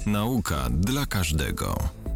Nauka dla każdego.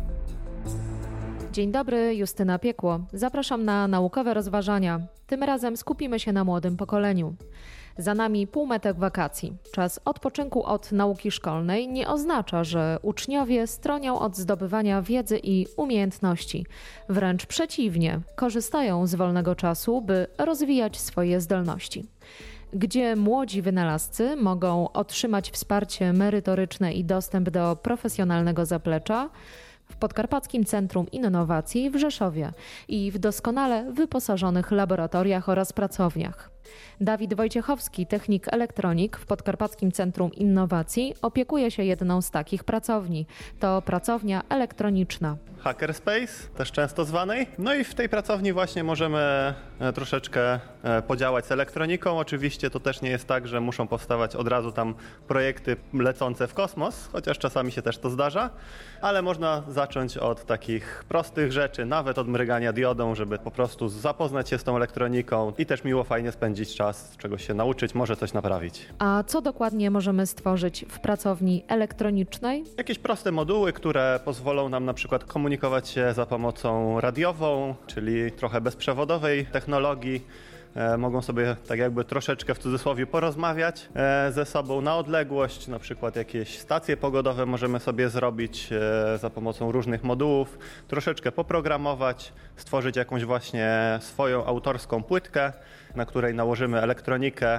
Dzień dobry, Justyna Piekło. Zapraszam na naukowe rozważania. Tym razem skupimy się na młodym pokoleniu. Za nami półmetek wakacji. Czas odpoczynku od nauki szkolnej nie oznacza, że uczniowie stronią od zdobywania wiedzy i umiejętności. Wręcz przeciwnie, korzystają z wolnego czasu, by rozwijać swoje zdolności. Gdzie młodzi wynalazcy mogą otrzymać wsparcie merytoryczne i dostęp do profesjonalnego zaplecza? W Podkarpackim Centrum Innowacji w Rzeszowie i w doskonale wyposażonych laboratoriach oraz pracowniach. Dawid Wojciechowski, technik elektronik w Podkarpackim Centrum Innowacji, opiekuje się jedną z takich pracowni. To pracownia elektroniczna. Hackerspace, też często zwanej. No i w tej pracowni właśnie możemy troszeczkę podziałać z elektroniką. Oczywiście to też nie jest tak, że muszą powstawać od razu tam projekty lecące w kosmos, chociaż czasami się też to zdarza, ale można zacząć od takich prostych rzeczy, nawet od mrygania diodą, żeby po prostu zapoznać się z tą elektroniką i też miło, fajnie spędzić czas, czegoś się nauczyć, może coś naprawić. A co dokładnie możemy stworzyć w pracowni elektronicznej? Jakieś proste moduły, które pozwolą nam na przykład komunikować się za pomocą radiową, czyli trochę bezprzewodowej technologii. Mogą sobie tak jakby troszeczkę w cudzysłowie porozmawiać ze sobą na odległość, na przykład jakieś stacje pogodowe możemy sobie zrobić za pomocą różnych modułów, troszeczkę poprogramować, stworzyć jakąś właśnie swoją autorską płytkę, na której nałożymy elektronikę.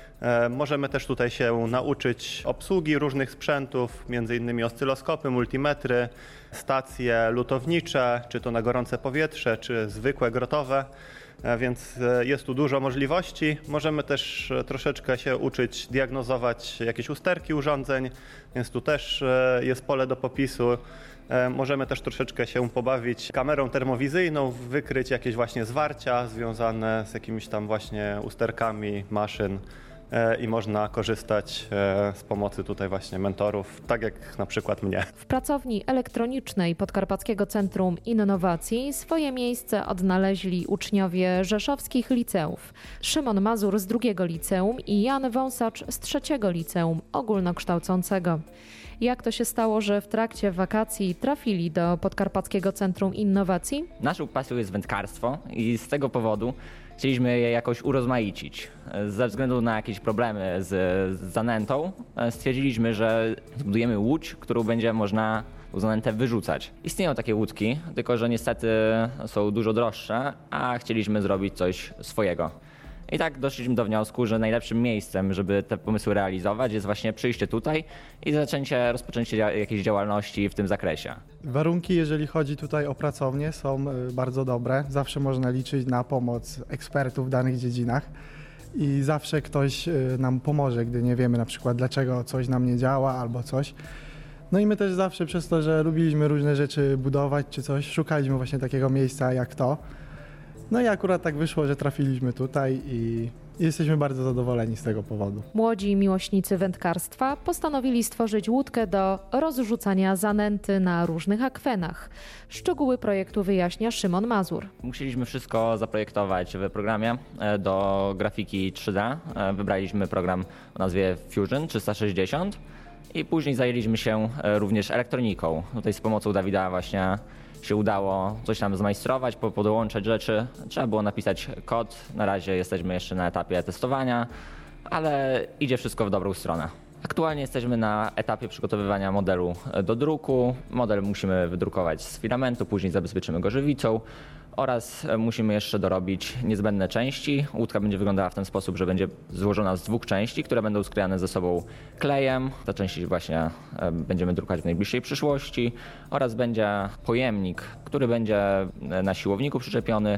Możemy też tutaj się nauczyć obsługi różnych sprzętów, m.in. oscyloskopy, multimetry, stacje lutownicze, czy to na gorące powietrze, czy zwykłe grotowe, więc jest tu dużo możliwości. Możemy też troszeczkę się uczyć diagnozować jakieś usterki urządzeń, więc tu też jest pole do popisu. Możemy też troszeczkę się pobawić kamerą termowizyjną, wykryć jakieś właśnie zwarcia związane z jakimiś tam właśnie usterkami maszyn. I można korzystać z pomocy tutaj właśnie mentorów, tak jak na przykład mnie. W pracowni elektronicznej Podkarpackiego Centrum Innowacji swoje miejsce odnaleźli uczniowie rzeszowskich liceów. Szymon Mazur z drugiego liceum i Jan Wąsacz z trzeciego liceum ogólnokształcącego. Jak to się stało, że w trakcie wakacji trafili do Podkarpackiego Centrum Innowacji? Naszą pasją jest wędkarstwo i z tego powodu chcieliśmy je jakoś urozmaicić. Ze względu na jakieś problemy z zanętą stwierdziliśmy, że zbudujemy łódź, którą będzie można zanętę wyrzucać. Istnieją takie łódki, tylko że niestety są dużo droższe, a chcieliśmy zrobić coś swojego. I tak doszliśmy do wniosku, że najlepszym miejscem, żeby te pomysły realizować, jest właśnie przyjście tutaj i rozpoczęcie jakiejś działalności w tym zakresie. Warunki, jeżeli chodzi tutaj o pracownię, są bardzo dobre. Zawsze można liczyć na pomoc ekspertów w danych dziedzinach i zawsze ktoś nam pomoże, gdy nie wiemy na przykład dlaczego coś nam nie działa albo coś. No i my też zawsze przez to, że lubiliśmy różne rzeczy budować czy coś, szukaliśmy właśnie takiego miejsca jak to. No i akurat tak wyszło, że trafiliśmy tutaj i jesteśmy bardzo zadowoleni z tego powodu. Młodzi miłośnicy wędkarstwa postanowili stworzyć łódkę do rozrzucania zanęty na różnych akwenach. Szczegóły projektu wyjaśnia Szymon Mazur. Musieliśmy wszystko zaprojektować w programie do grafiki 3D. Wybraliśmy program o nazwie Fusion 360 i później zajęliśmy się również elektroniką. Tutaj z pomocą Dawida właśnie się udało coś tam zmajstrować, podłączać rzeczy. Trzeba było napisać kod. Na razie jesteśmy jeszcze na etapie testowania, ale idzie wszystko w dobrą stronę. Aktualnie jesteśmy na etapie przygotowywania modelu do druku. Model musimy wydrukować z filamentu, później zabezpieczymy go żywicą oraz musimy jeszcze dorobić niezbędne części. Łódka będzie wyglądała w ten sposób, że będzie złożona z dwóch części, które będą sklejane ze sobą klejem. Te części właśnie będziemy drukować w najbliższej przyszłości oraz będzie pojemnik, który będzie na siłowniku przyczepiony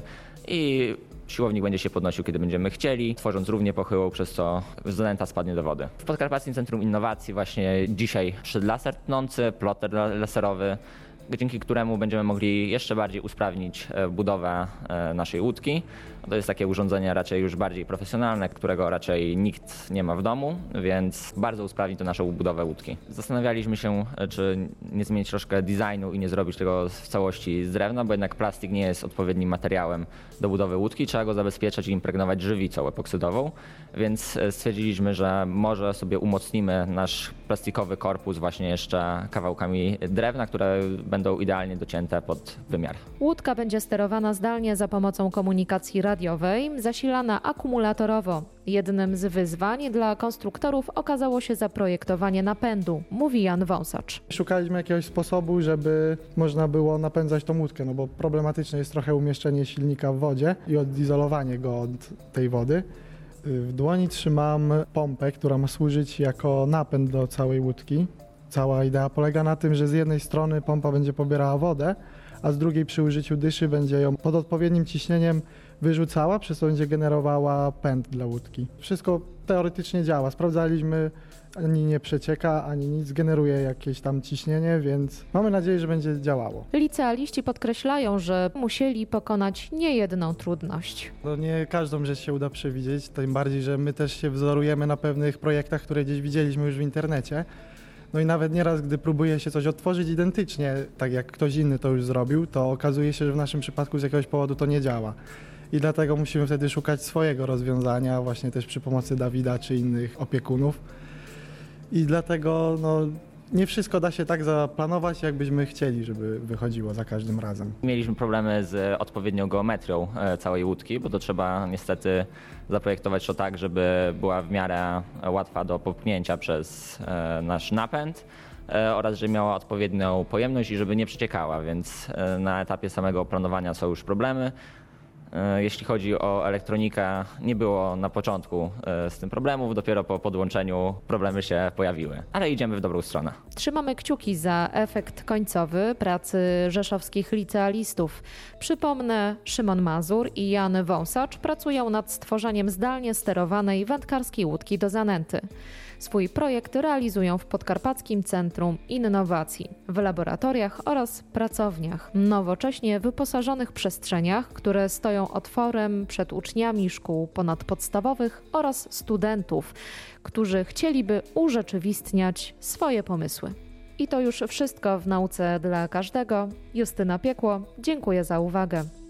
i siłownik będzie się podnosił, kiedy będziemy chcieli, tworząc równie pochyłą, przez co zanęta spadnie do wody. W Podkarpackim Centrum Innowacji właśnie dzisiaj przyszedł laser tnący, ploter laserowy, dzięki któremu będziemy mogli jeszcze bardziej usprawnić budowę naszej łódki. To jest takie urządzenie raczej już bardziej profesjonalne, którego raczej nikt nie ma w domu, więc bardzo usprawni to naszą budowę łódki. Zastanawialiśmy się, czy nie zmienić troszkę designu i nie zrobić tego w całości z drewna, bo jednak plastik nie jest odpowiednim materiałem do budowy łódki. Trzeba go zabezpieczać i impregnować żywicą epoksydową, więc stwierdziliśmy, że może sobie umocnimy nasz plastikowy korpus właśnie jeszcze kawałkami drewna, które będą idealnie docięte pod wymiar. Łódka będzie sterowana zdalnie za pomocą komunikacji radiowej, zasilana akumulatorowo. Jednym z wyzwań dla konstruktorów okazało się zaprojektowanie napędu, mówi Jan Wąsacz. Szukaliśmy jakiegoś sposobu, żeby można było napędzać tą łódkę, no bo problematyczne jest trochę umieszczenie silnika w wodzie i odizolowanie go od tej wody. W dłoni trzymam pompę, która ma służyć jako napęd do całej łódki. Cała idea polega na tym, że z jednej strony pompa będzie pobierała wodę, a z drugiej przy użyciu dyszy będzie ją pod odpowiednim ciśnieniem wyrzucała, przez co będzie generowała pęd dla łódki. Wszystko teoretycznie działa. Sprawdzaliśmy, ani nie przecieka, ani nic, generuje jakieś tam ciśnienie, więc mamy nadzieję, że będzie działało. Licealiści podkreślają, że musieli pokonać niejedną trudność. No nie każdą rzecz się uda przewidzieć, tym bardziej, że my też się wzorujemy na pewnych projektach, które gdzieś widzieliśmy już w internecie. No i nawet nieraz, gdy próbuje się coś odtworzyć identycznie, tak jak ktoś inny to już zrobił, to okazuje się, że w naszym przypadku z jakiegoś powodu to nie działa. I dlatego musimy wtedy szukać swojego rozwiązania, właśnie też przy pomocy Dawida czy innych opiekunów. I dlatego nie wszystko da się tak zaplanować, jakbyśmy chcieli, żeby wychodziło za każdym razem. Mieliśmy problemy z odpowiednią geometrią całej łódki, bo to trzeba niestety zaprojektować to tak, żeby była w miarę łatwa do popchnięcia przez nasz napęd oraz żeby miała odpowiednią pojemność i żeby nie przeciekała, więc na etapie samego planowania są już problemy. Jeśli chodzi o elektronikę, nie było na początku z tym problemów, dopiero po podłączeniu problemy się pojawiły, ale idziemy w dobrą stronę. Trzymamy kciuki za efekt końcowy pracy rzeszowskich licealistów. Przypomnę, Szymon Mazur i Jan Wąsacz pracują nad stworzeniem zdalnie sterowanej wędkarskiej łódki do zanęty. Swój projekt realizują w Podkarpackim Centrum Innowacji, w laboratoriach oraz pracowniach, nowocześnie wyposażonych przestrzeniach, które stoją otworem przed uczniami szkół ponadpodstawowych oraz studentów, którzy chcieliby urzeczywistniać swoje pomysły. I to już wszystko w Nauce dla Każdego. Justyna Piekło, dziękuję za uwagę.